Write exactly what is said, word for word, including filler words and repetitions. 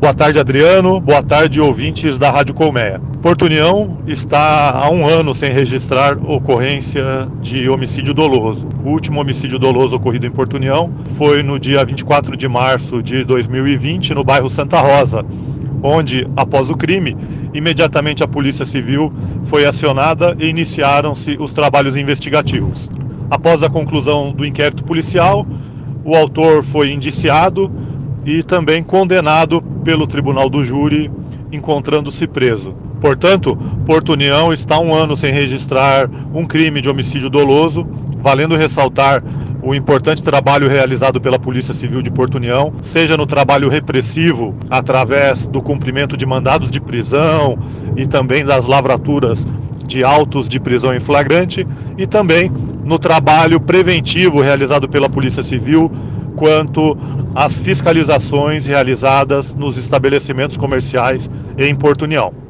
Boa tarde, Adriano. Boa tarde, ouvintes da Rádio Colmeia. Porto União está há um ano sem registrar ocorrência de homicídio doloso. O último homicídio doloso ocorrido em Porto União foi no dia vinte e quatro de março de dois mil e vinte, no bairro Santa Rosa, onde, após o crime, imediatamente a Polícia Civil foi acionada e iniciaram-se os trabalhos investigativos. Após a conclusão do inquérito policial, o autor foi indiciado e também condenado pelo Tribunal do Júri, encontrando-se preso. Portanto, Porto União está há um ano sem registrar um crime de homicídio doloso, valendo ressaltar o importante trabalho realizado pela Polícia Civil de Porto União, seja no trabalho repressivo, através do cumprimento de mandados de prisão e também das lavraturas de autos de prisão em flagrante, e também no trabalho preventivo realizado pela Polícia Civil quanto às fiscalizações realizadas nos estabelecimentos comerciais em Porto União.